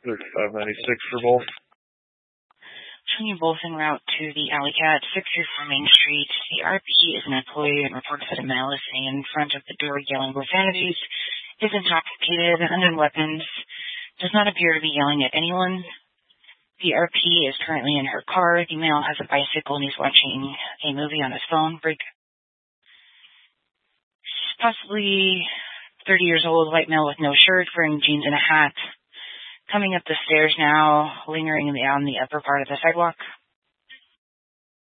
3596 for both. Showing you both en route to the Alley Cat, 634 Main Street. The RP is an employee and reports that a male is seen in front of the door yelling profanities, is intoxicated and in weapons, does not appear to be yelling at anyone. The RP is currently in her car. The male has a bicycle and he's watching a movie on his phone. Break. Possibly 30 years old, white male with no shirt, wearing jeans and a hat. Coming up the stairs now, lingering on the upper part of the sidewalk.